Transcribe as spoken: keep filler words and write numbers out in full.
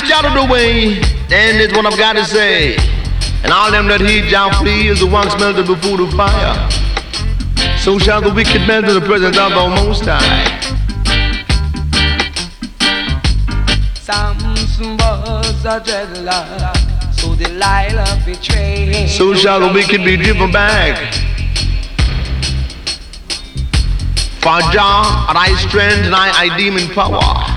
this out of the way, then it's what I've got to say. And all them that heed shall flee as the ones melted before the fire. So shall the wicked melt in the presence of the Most High. Samson was a dreadlock, so Delilah betrayed. So shall the wicked be driven back. For Jah, thy strength and I, I demon power.